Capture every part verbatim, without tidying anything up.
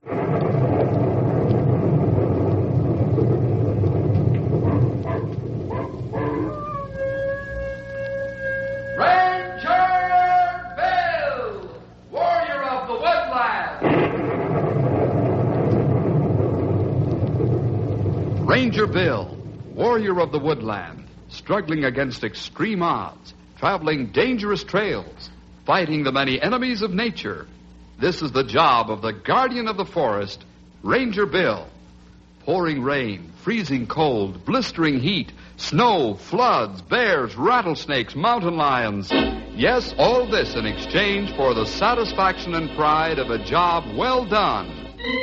Ranger Bill, warrior of the woodland, struggling against extreme odds, traveling dangerous trails, fighting the many enemies of nature. This is the job of the guardian of the forest, Ranger Bill. Pouring rain, freezing cold, blistering heat, snow, floods, bears, rattlesnakes, mountain lions. Yes, all this in exchange for the satisfaction and pride of a job well done.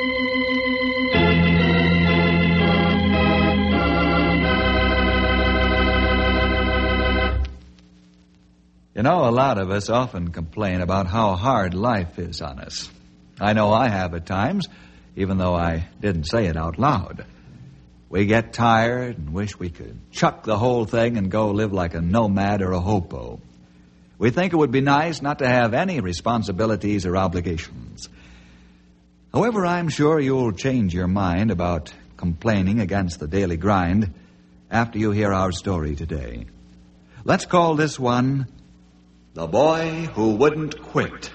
You know, a lot of us often complain about how hard life is on us. I know I have at times, even though I didn't say it out loud. We get tired and wish we could chuck the whole thing and go live like a nomad or a hopo. We think it would be nice not to have any responsibilities or obligations. However, I'm sure you'll change your mind about complaining against the daily grind after you hear our story today. Let's call this one The Boy Who Wouldn't Quit.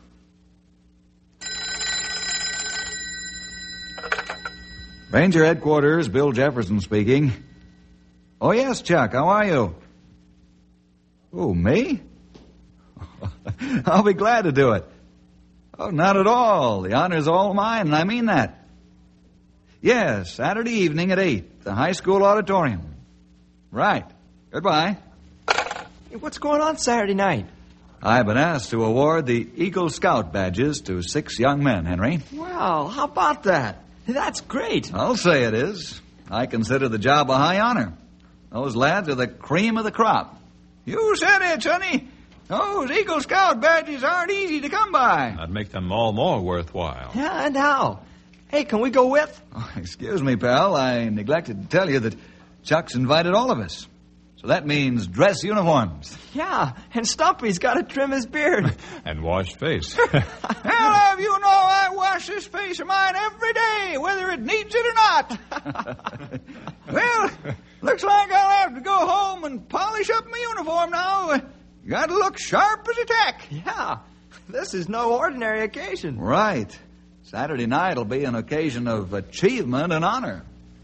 Ranger Headquarters, Bill Jefferson speaking. Oh, yes, Chuck, how are you? Oh, me? I'll be glad to do it. Oh, not at all. The honor's all mine, and I mean that. Yes, Saturday evening at eight, the high school auditorium. Right. Goodbye. Hey, what's going on Saturday night? I've been asked to award the Eagle Scout badges to six young men, Henry. Well, how about that? That's great. I'll say it is. I consider the job a high honor. Those lads are the cream of the crop. You said it, sonny. Those Eagle Scout badges aren't easy to come by. That'd make them all more worthwhile. Yeah, and how? Hey, can we go with? Oh, excuse me, pal. I neglected to tell you that Chuck's invited all of us. So that means dress uniforms. Yeah, and Stumpy's got to trim his beard. And wash face. Well, have you know I wash this face of mine every day, whether it needs it or not. Well, looks like I'll have to go home and polish up my uniform now. Got to look sharp as a tack. Yeah, this is no ordinary occasion. Right. Saturday night will be an occasion of achievement and honor.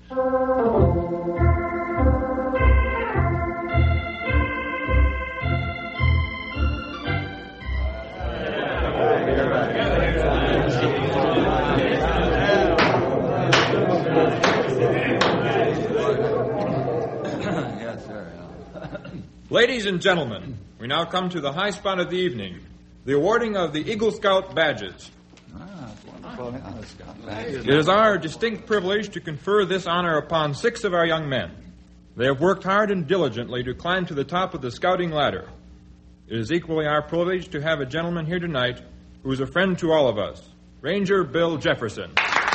Yes, sir. Ladies and gentlemen, we now come to the high spot of the evening, the awarding of the Eagle Scout badges. Ah, that's wonderful. Yeah, the Scout badges. It is our distinct privilege to confer this honor upon six of our young men. They have worked hard and diligently to climb to the top of the scouting ladder. It is equally our privilege to have a gentleman here tonight who is a friend to all of us, Ranger Bill Jefferson.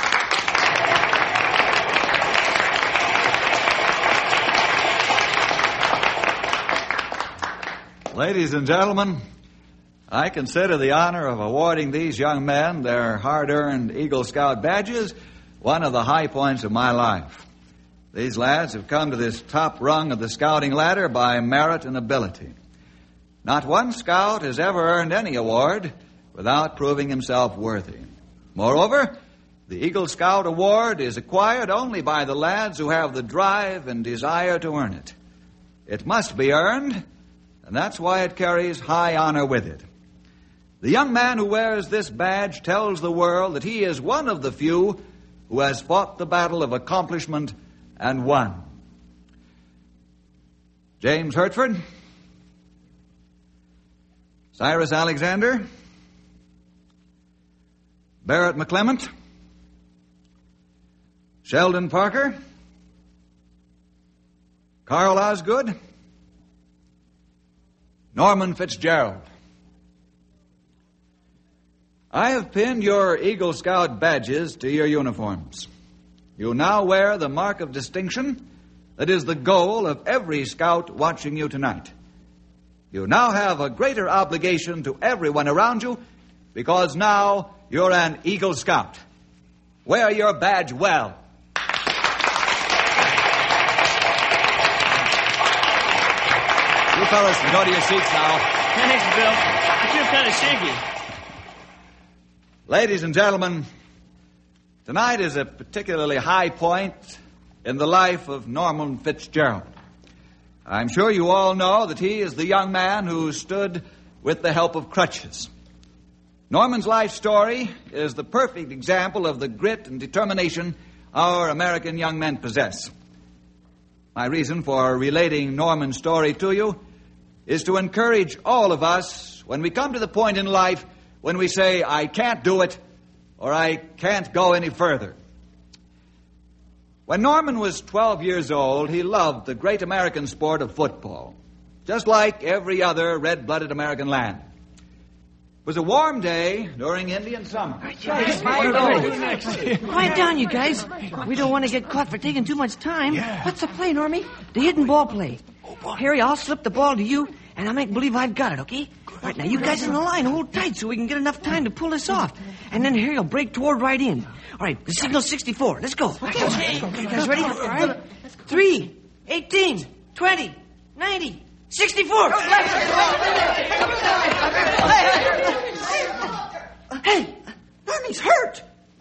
Ladies and gentlemen, I consider the honor of awarding these young men their hard-earned Eagle Scout badges one of the high points of my life. These lads have come to this top rung of the scouting ladder by merit and ability. Not one scout has ever earned any award without proving himself worthy. Moreover, the Eagle Scout Award is acquired only by the lads who have the drive and desire to earn it. It must be earned, and that's why it carries high honor with it. The young man who wears this badge tells the world that he is one of the few who has fought the battle of accomplishment and won. James Hertford, Cyrus Alexander, Barrett McClement, Sheldon Parker, Carl Osgood, Norman Fitzgerald. I have pinned your Eagle Scout badges to your uniforms. You now wear the mark of distinction that is the goal of every scout watching you tonight. You now have a greater obligation to everyone around you because now you're an Eagle Scout. Wear your badge well. You fellas can go to your seats now. Thanks, Bill. I feel kind of shaky. Ladies and gentlemen, tonight is a particularly high point in the life of Norman Fitzgerald. I'm sure you all know that he is the young man who stood with the help of crutches. Norman's life story is the perfect example of the grit and determination our American young men possess. My reason for relating Norman's story to you is to encourage all of us when we come to the point in life when we say, I can't do it, or I can't go any further. When Norman was twelve years old, he loved the great American sport of football, just like every other red-blooded American lad. It was a warm day during Indian summer. Quiet down, you guys. We don't want to get caught for taking too much time. Yeah. What's the play, Normie? The hidden ball play. Oh, Harry, I'll slip the ball to you, and I'll make believe I've got it, okay? All right, now you guys in the line, hold tight so we can get enough time to pull this off. And then Harry will break toward right in. All right, the signal's sixty-four. Let's go. Okay, okay. You guys ready? All right. Three, eighteen, twenty, ninety, sixty-four. Hey, Normie's hurt.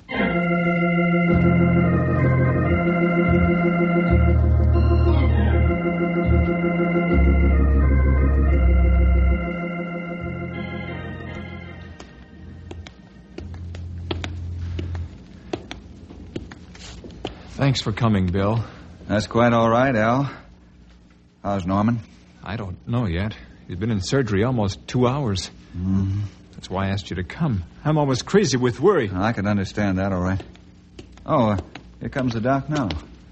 Thanks for coming, Bill. That's quite all right, Al. How's Norman? I don't know yet. He's been in surgery almost two hours. Mm-hmm. That's why I asked you to come. I'm almost crazy with worry. I can understand that, all right. Oh, uh, here comes the doc now.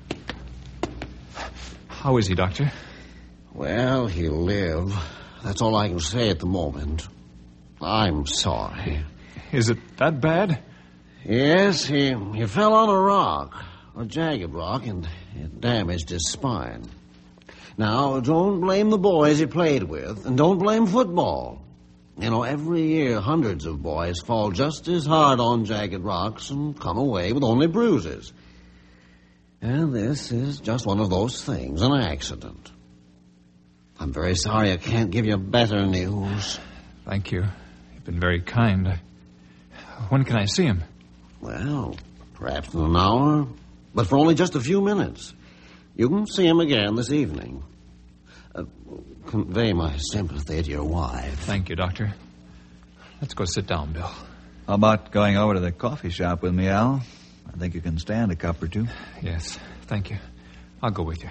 How is he, Doctor? Well, he'll live. That's all I can say at the moment. I'm sorry. Is it that bad? Yes, he, he fell on a rock, a jagged rock, and it damaged his spine. Now, don't blame the boys he played with, and don't blame football. You know, every year hundreds of boys fall just as hard on jagged rocks and come away with only bruises. And this is just one of those things, an accident. I'm very sorry I can't give you better news. Thank you. You've been very kind. When can I see him? Well, perhaps in an hour, but for only just a few minutes. You can see him again this evening. Uh, convey my sympathy to your wife. Thank you, Doctor. Let's go sit down, Bill. How about going over to the coffee shop with me, Al? I think you can stand a cup or two. Yes, thank you. I'll go with you.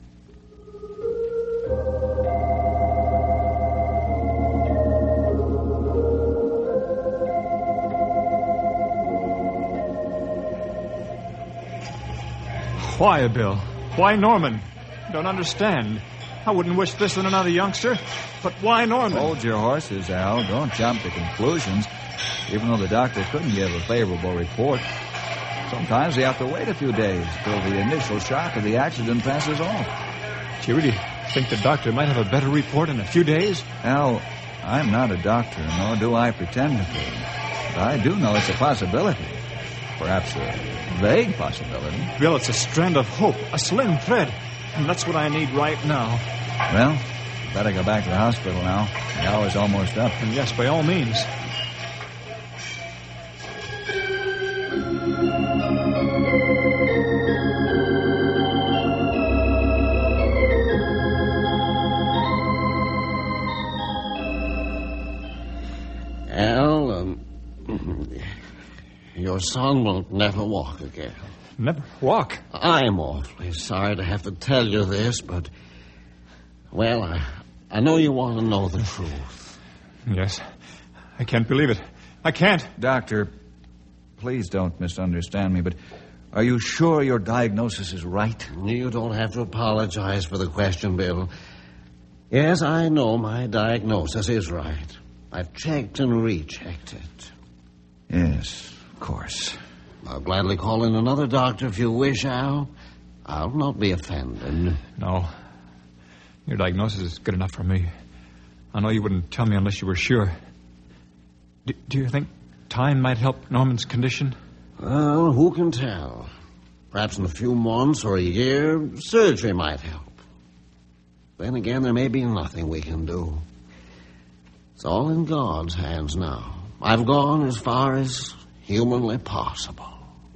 Why, Bill? Why Norman? Don't understand. I wouldn't wish this on another youngster. But why Norman? Hold your horses, Al. Don't jump to conclusions. Even though the doctor couldn't give a favorable report, sometimes they have to wait a few days till the initial shock of the accident passes off. Do you really think the doctor might have a better report in a few days? Al, I'm not a doctor, nor do I pretend to be. But I do know it's a possibility. Perhaps a vague possibility. Bill, it's a strand of hope, a slim thread. And that's what I need right now. Well, you better go back to the hospital now. The hour's almost up. And yes, by all means. Al, um, your son will never walk again. Never walk? I'm awfully sorry to have to tell you this, but, well, I, I know you want to know the truth. Yes. I can't believe it. I can't. Doctor, please don't misunderstand me, but are you sure your diagnosis is right? You don't have to apologize for the question, Bill. Yes, I know my diagnosis is right. I've checked and rechecked it. Yes, of course. I'll gladly call in another doctor if you wish, Al. I'll not be offended. No. Your diagnosis is good enough for me. I know you wouldn't tell me unless you were sure. D- do you think time might help Norman's condition? Well, who can tell? Perhaps in a few months or a year, surgery might help. Then again, there may be nothing we can do. It's all in God's hands now. I've gone as far as humanly possible.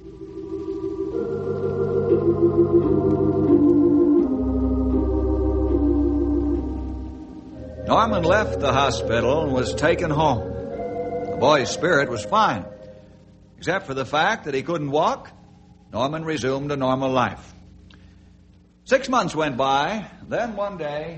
Norman left the hospital and was taken home. The boy's spirit was fine. Except for the fact that he couldn't walk, Norman resumed a normal life. Six months went by. Then one day...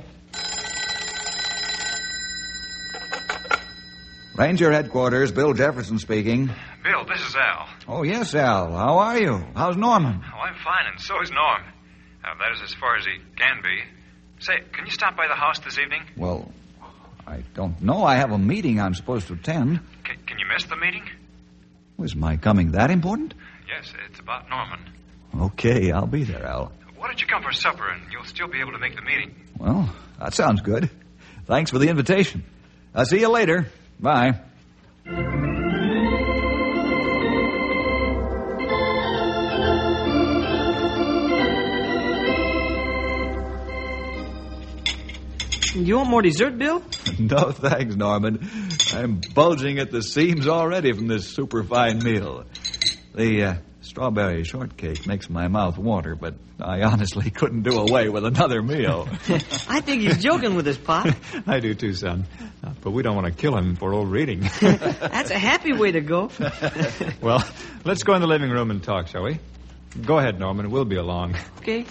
Ranger Headquarters, Bill Jefferson speaking. Bill, this is Al. Oh, yes, Al. How are you? How's Norman? Oh, I'm fine, and so is Norm. Uh, that is as far as he can be. Say, can you stop by the house this evening? Well, I don't know. I have a meeting I'm supposed to attend. Can, can you miss the meeting? Was my coming that important? Yes, it's about Norman. Okay, I'll be there, Al. Why don't you come for supper, and you'll still be able to make the meeting? Well, that sounds good. Thanks for the invitation. I'll see you later. Bye. You want more dessert, Bill? No, thanks, Norman. I'm bulging at the seams already from this superfine meal. The uh, strawberry shortcake makes my mouth water, but I honestly couldn't do away with another meal. I think he's joking with us, Pop. I do too, son. Uh, but we don't want to kill him for overeating. That's a happy way to go. Well, let's go in the living room and talk, shall we? Go ahead, Norman. We'll be along. Okay.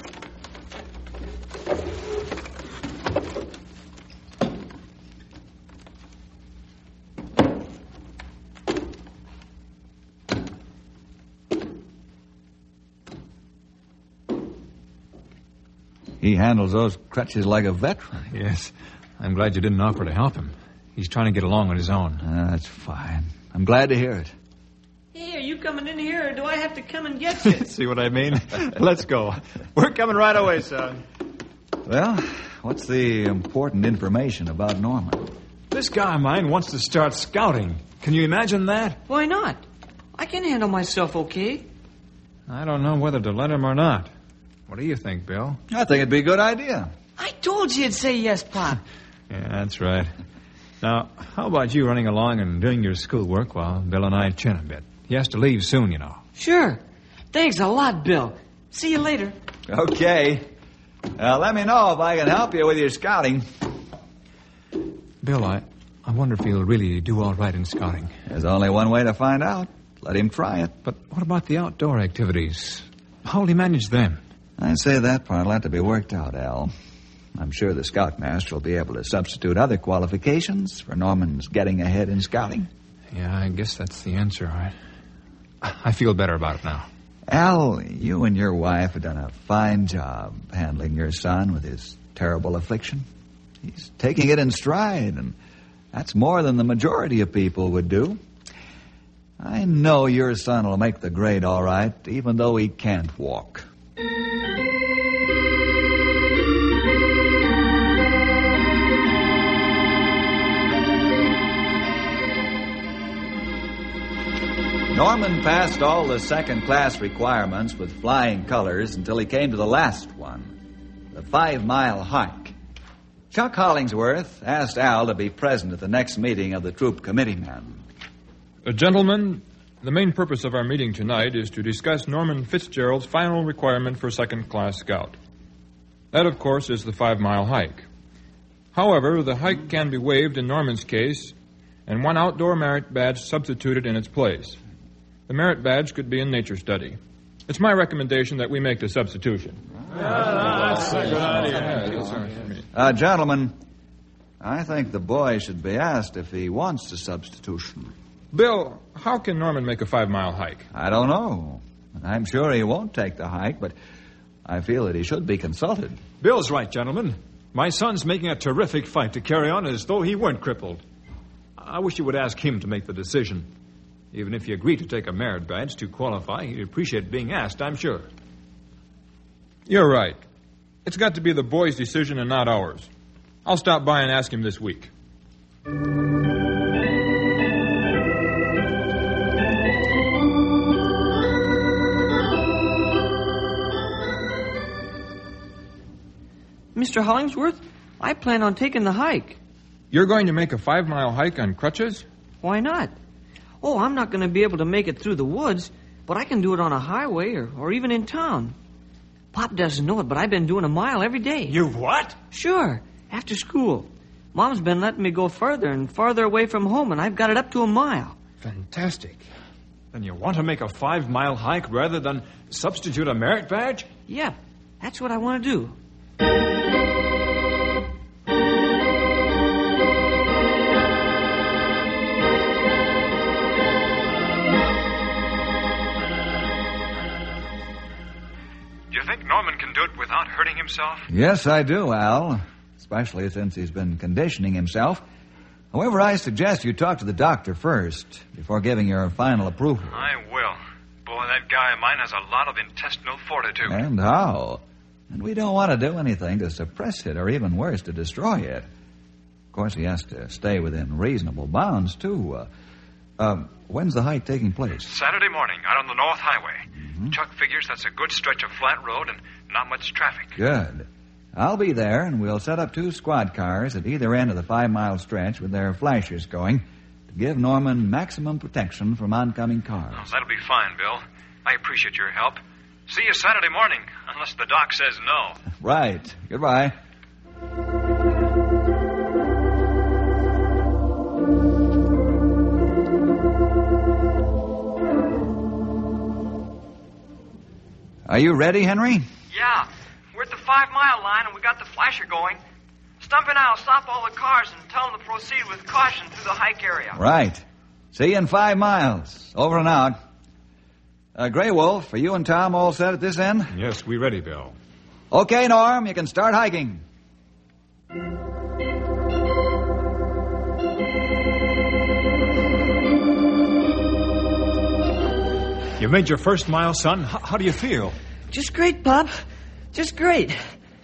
He handles those crutches like a veteran. Yes. I'm glad you didn't offer to help him. He's trying to get along on his own. Uh, that's fine. I'm glad to hear it. Hey, are you coming in here, or do I have to come and get you? See what I mean? Let's go. We're coming right away, son. Well, what's the important information about Norman? This guy of mine wants to start scouting. Can you imagine that? Why not? I can handle myself okay. I don't know whether to let him or not. What do you think, Bill? I think it'd be a good idea. I told you you'd say yes, Pop. Yeah, that's right. Now, how about you running along and doing your schoolwork while Bill and I chin a bit? He has to leave soon, you know. Sure. Thanks a lot, Bill. See you later. Okay. Uh, let me know if I can help you with your scouting. Bill, I, I wonder if he'll really do all right in scouting. There's only one way to find out. Let him try it. But what about the outdoor activities? How'll he manage them? I'd say that part will have to be worked out, Al. I'm sure the scoutmaster will be able to substitute other qualifications for Norman's getting ahead in scouting. Yeah, I guess that's the answer, all right. I feel better about it now. Al, you and your wife have done a fine job handling your son with his terrible affliction. He's taking it in stride, and that's more than the majority of people would do. I know your son will make the grade all right, even though he can't walk. Norman passed all the second-class requirements with flying colors until he came to the last one, the five-mile hike. Chuck Hollingsworth asked Al to be present at the next meeting of the troop committeemen. Uh, gentlemen, the main purpose of our meeting tonight is to discuss Norman Fitzgerald's final requirement for second-class scout. That, of course, is the five-mile hike. However, the hike can be waived in Norman's case, and one outdoor merit badge substituted in its place. The merit badge could be in nature study. It's my recommendation that we make the substitution. Yeah, that's a good idea. Uh, gentlemen, I think the boy should be asked if he wants the substitution. Bill, how can Norman make a five-mile hike? I don't know. I'm sure he won't take the hike, but I feel that he should be consulted. Bill's right, gentlemen. My son's making a terrific fight to carry on as though he weren't crippled. I wish you would ask him to make the decision. Even if you agree to take a merit badge to qualify, he'd appreciate being asked, I'm sure. You're right. It's got to be the boy's decision and not ours. I'll stop by and ask him this week. Mister Hollingsworth, I plan on taking the hike. You're going to make a five-mile hike on crutches? Why not? Oh, I'm not going to be able to make it through the woods, but I can do it on a highway or, or even in town. Pop doesn't know it, but I've been doing a mile every day. You've what? Sure, after school. Mom's been letting me go further and farther away from home, and I've got it up to a mile. Fantastic. Then you want to make a five-mile hike rather than substitute a merit badge? Yep, that's what I want to do. Do you think Norman can do it without hurting himself? Yes, I do, Al. Especially since he's been conditioning himself. However, I suggest you talk to the doctor first before giving your final approval. I will. Boy, that guy of mine has a lot of intestinal fortitude. And how? And we don't want to do anything to suppress it or even worse, to destroy it. Of course, he has to stay within reasonable bounds, too. Uh, um, when's the hike taking place? Saturday morning, out on the North Highway. Mm-hmm. Chuck figures that's a good stretch of flat road and not much traffic. Good. I'll be there, and we'll set up two squad cars at either end of the five-mile stretch with their flashers going to give Norman maximum protection from oncoming cars. Oh, that'll be fine, Bill. I appreciate your help. See you Saturday morning, unless the doc says no. Right. Goodbye. Are you ready, Henry? Yeah. We're at the five-mile line, and we got the flasher going. Stump and I'll stop all the cars and tell them to proceed with caution through the hike area. Right. See you in five miles. Over and out. Uh, Grey Wolf, are you and Tom all set at this end? Yes, we ready, Bill. Okay, Norm, you can start hiking. You made your first mile, son. H- how do you feel? Just great, Pop. Just great.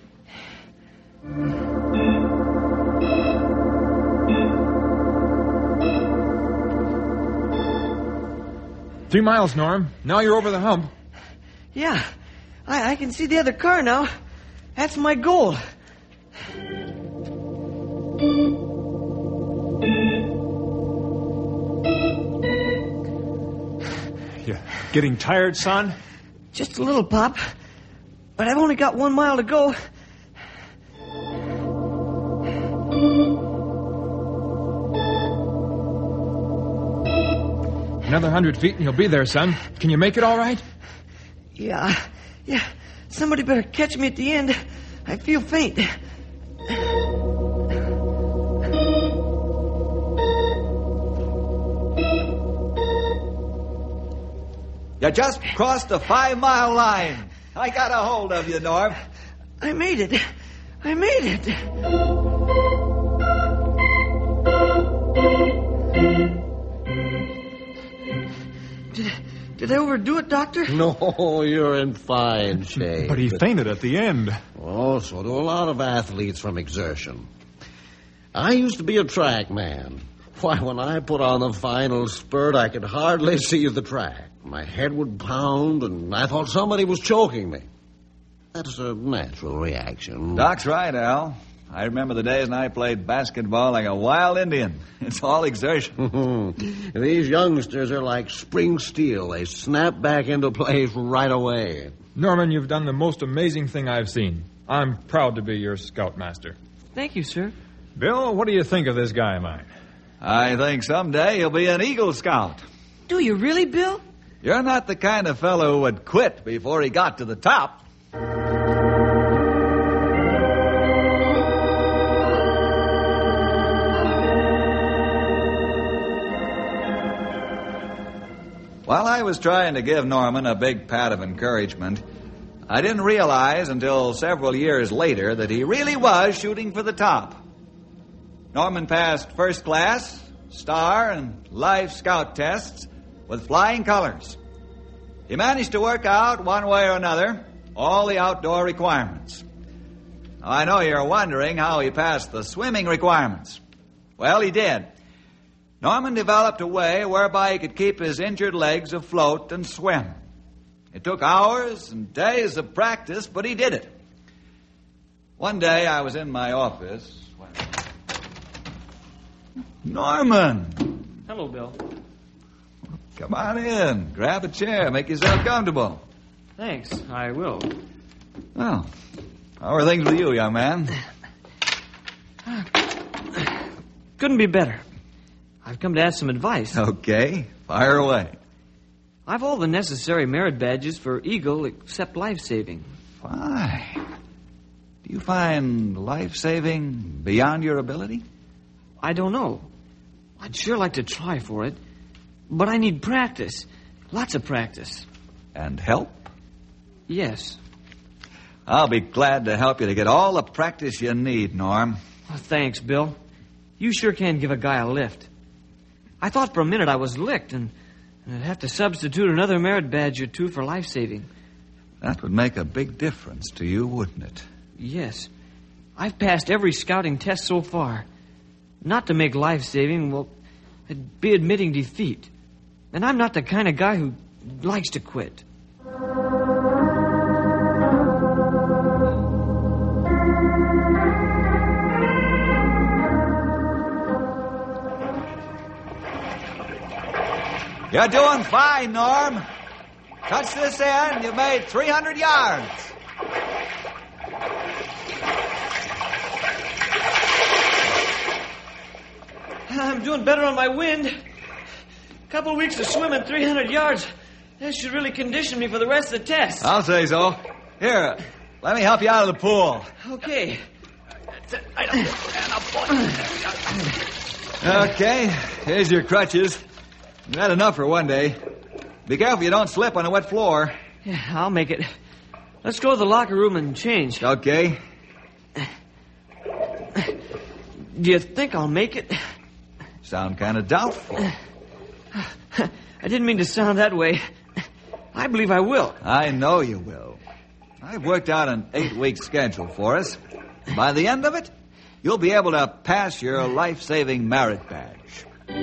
Three miles, Norm. Now you're over the hump. Yeah, I, I can see the other car now. That's my goal. You getting tired, son? Just a little, Pop. But I've only got one mile to go. Another hundred feet and you'll be there, son. Can you make it all right? Yeah, yeah. Somebody better catch me at the end. I feel faint. You just crossed the five-mile line. I got a hold of you, Norm. I made it. I made it. Did, did I overdo it, Doctor? No, you're in fine shape. But he fainted at the end. Oh, so do a lot of athletes from exertion. I used to be a track man. Why, when I put on the final spurt, I could hardly see the track. My head would pound, and I thought somebody was choking me. That's a natural reaction. Doc's right, Al. I remember the days when I played basketball like a wild Indian. It's all exertion. These youngsters are like spring steel. They snap back into place right away. Norman, you've done the most amazing thing I've seen. I'm proud to be your scoutmaster. Thank you, sir. Bill, what do you think of this guy of mine? I think someday he'll be an Eagle Scout. Do you really, Bill? You're not the kind of fellow who would quit before he got to the top. While I was trying to give Norman a big pat of encouragement, I didn't realize until several years later that he really was shooting for the top. Norman passed first class, star, and life scout tests with flying colors. He managed to work out, one way or another, all the outdoor requirements. Now, I know you're wondering how he passed the swimming requirements. Well, he did. Norman developed a way whereby he could keep his injured legs afloat and swim. It took hours and days of practice, but he did it. One day I was in my office when... Norman! Hello, Bill. Come on in. Grab a chair. Make yourself comfortable. Thanks. I will. Well, how are things with you, young man? Couldn't be better. I've come to ask some advice. Okay. Fire away. I've all the necessary merit badges for Eagle except life-saving. Fine. Do you find life-saving beyond your ability? I don't know. I'd sure like to try for it. But I need practice. Lots of practice. And help? Yes. I'll be glad to help you to get all the practice you need, Norm. Oh, thanks, Bill. You sure can give a guy a lift. I thought for a minute I was licked, and, and I'd have to substitute another merit badge or two for life-saving. That would make a big difference to you, wouldn't it? Yes. I've passed every scouting test so far. Not to make life-saving, well, it'd be admitting defeat. And I'm not the kind of guy who likes to quit. You're doing fine, Norm. Touch this end, you've made three hundred yards. I'm doing better on my wind. A couple of weeks of swimming three hundred yards. That should really condition me for the rest of the test. I'll say so. Here, let me help you out of the pool. Okay. Okay, here's your crutches. You've had enough for one day. Be careful you don't slip on a wet floor. Yeah, I'll make it. Let's go to the locker room and change. Okay. Do you think I'll make it? Sound kind of doubtful. I didn't mean to sound that way. I believe I will. I know you will. I've worked out an eight-week schedule for us. By the end of it, you'll be able to pass your life-saving merit badge.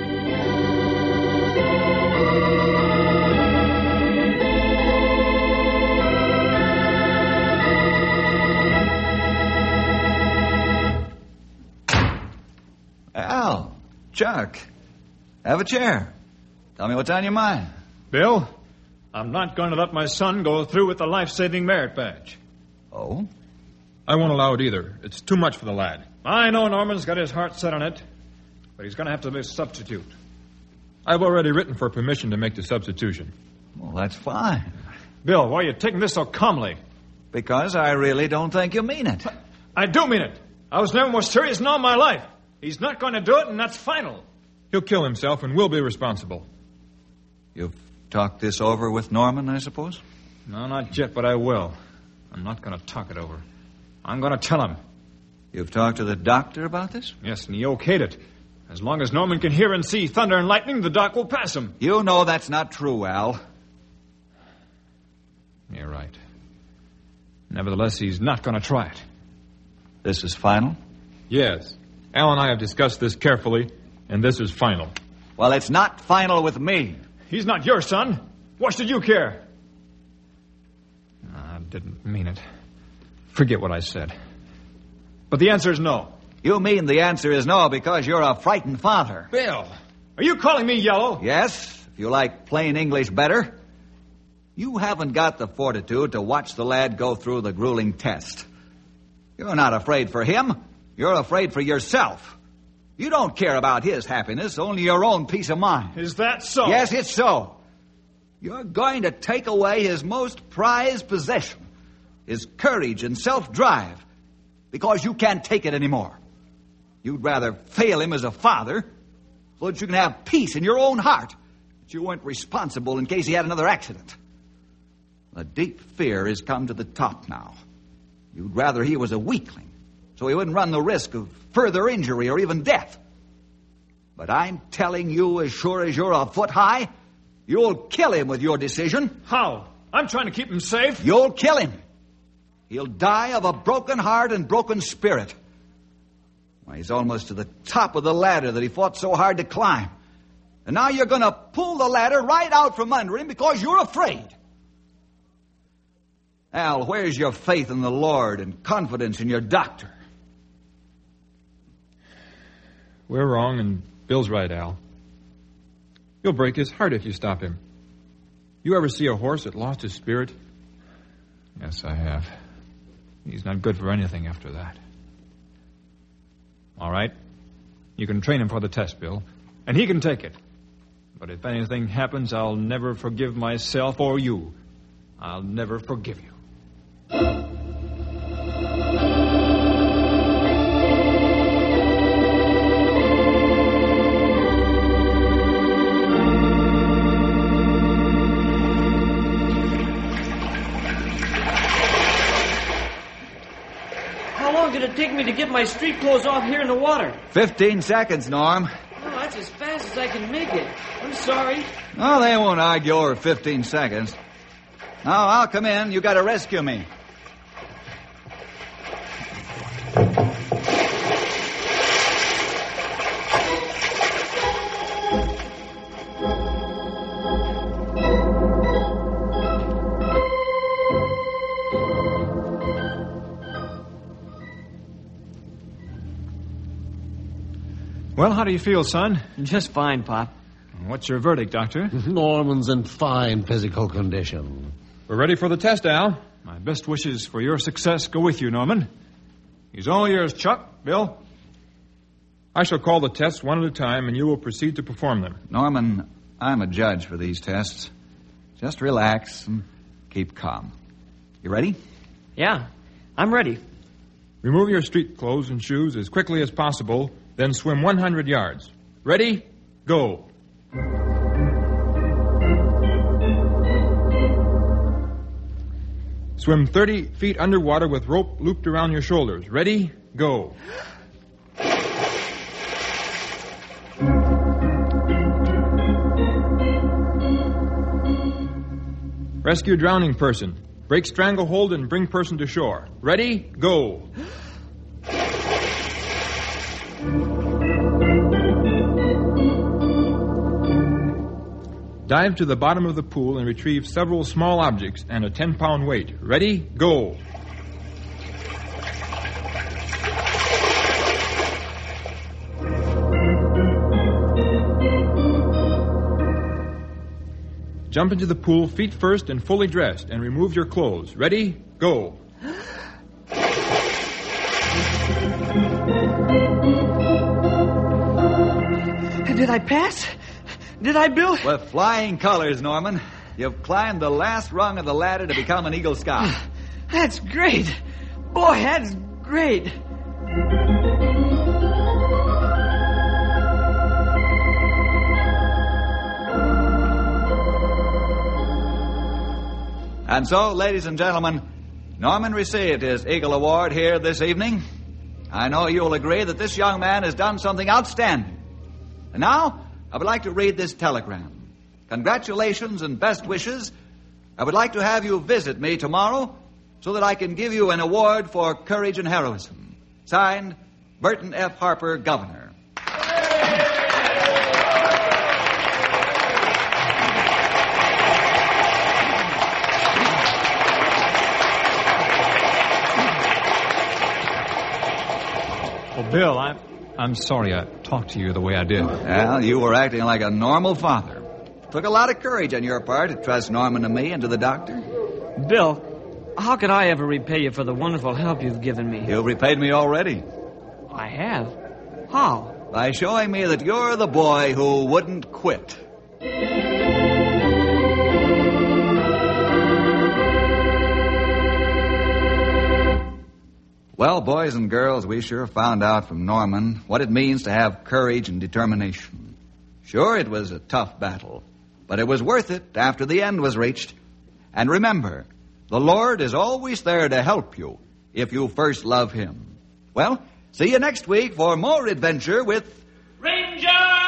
Al, Chuck, have a chair. Tell me what's on your mind. Bill, I'm not going to let my son go through with the life-saving merit badge. Oh? I won't allow it either. It's too much for the lad. I know Norman's got his heart set on it, but he's going to have to be a substitute. I've already written for permission to make the substitution. Well, that's fine. Bill, why are you taking this so calmly? Because I really don't think you mean it. I do mean it. I was never more serious in all my life. He's not going to do it, and that's final. He'll kill himself and we'll be responsible. You've talked this over with Norman, I suppose? No, not yet, but I will. I'm not going to talk it over. I'm going to tell him. You've talked to the doctor about this? Yes, and he okayed it. As long as Norman can hear and see thunder and lightning, the doc will pass him. You know that's not true, Al. You're right. Nevertheless, he's not going to try it. This is final? Yes. Al and I have discussed this carefully, and this is final. Well, it's not final with me. He's not your son. What should you care? I didn't mean it. Forget what I said. But the answer is no. You mean the answer is no because you're a frightened father. Bill, are you calling me yellow? Yes, if you like plain English better. You haven't got the fortitude to watch the lad go through the grueling test. You're not afraid for him. You're afraid for yourself. You don't care about his happiness, only your own peace of mind. Is that so? Yes, it's so. You're going to take away his most prized possession, his courage and self-drive, because you can't take it anymore. You'd rather fail him as a father so that you can have peace in your own heart that you weren't responsible in case he had another accident. A deep fear has come to the top now. You'd rather he was a weakling so he wouldn't run the risk of further injury or even death. But I'm telling you, as sure as you're a foot high, you'll kill him with your decision. How? I'm trying to keep him safe. You'll kill him. He'll die of a broken heart and broken spirit. Well, he's almost to the top of the ladder that he fought so hard to climb. And now you're going to pull the ladder right out from under him because you're afraid. Al, where's your faith in the Lord and confidence in your doctor? We're wrong, and Bill's right, Al. You'll break his heart if you stop him. You ever see a horse that lost his spirit? Yes, I have. He's not good for anything after that. All right. You can train him for the test, Bill, and he can take it. But if anything happens, I'll never forgive myself or you. I'll never forgive you. How long did it take me to get my street clothes off here in the water? Fifteen seconds, Norm. Oh, that's as fast as I can make it. I'm sorry. Oh, they won't argue over fifteen seconds. Now, I'll come in. You got to rescue me. Well, how do you feel, son? Just fine, Pop. What's your verdict, Doctor? Norman's in fine physical condition. We're ready for the test, Al. My best wishes for your success go with you, Norman. He's all yours, Chuck. Bill? I shall call the tests one at a time, and you will proceed to perform them. Norman, I'm a judge for these tests. Just relax and keep calm. You ready? Yeah, I'm ready. Remove your street clothes and shoes as quickly as possible, then swim one hundred yards. Ready? Go. Swim thirty feet underwater with rope looped around your shoulders. Ready? Go. Rescue drowning person. Break stranglehold and bring person to shore. Ready? Go. Dive to the bottom of the pool and retrieve several small objects and a ten-pound weight. Ready? Go. Jump into the pool feet first and fully dressed, and remove your clothes. Ready? Go. Did I pass? Did I, Bill? With flying colors, Norman. You've climbed the last rung of the ladder to become an Eagle Scout. That's great. Boy, that's great. And so, ladies and gentlemen, Norman received his Eagle Award here this evening. I know you'll agree that this young man has done something outstanding. And now, I would like to read this telegram. Congratulations and best wishes. I would like to have you visit me tomorrow so that I can give you an award for courage and heroism. Signed, Burton F. Harper, Governor. Oh, Bill, I'm, I'm sorry I talked to you the way I did. Well, you were acting like a normal father. Took a lot of courage on your part to trust Norman and me and to the doctor. Bill, how could I ever repay you for the wonderful help you've given me? You've repaid me already. I have? How? By showing me that you're the boy who wouldn't quit. Well, boys and girls, we sure found out from Norman what it means to have courage and determination. Sure, it was a tough battle, but it was worth it after the end was reached. And remember, the Lord is always there to help you if you first love Him. Well, see you next week for more adventure with Ranger!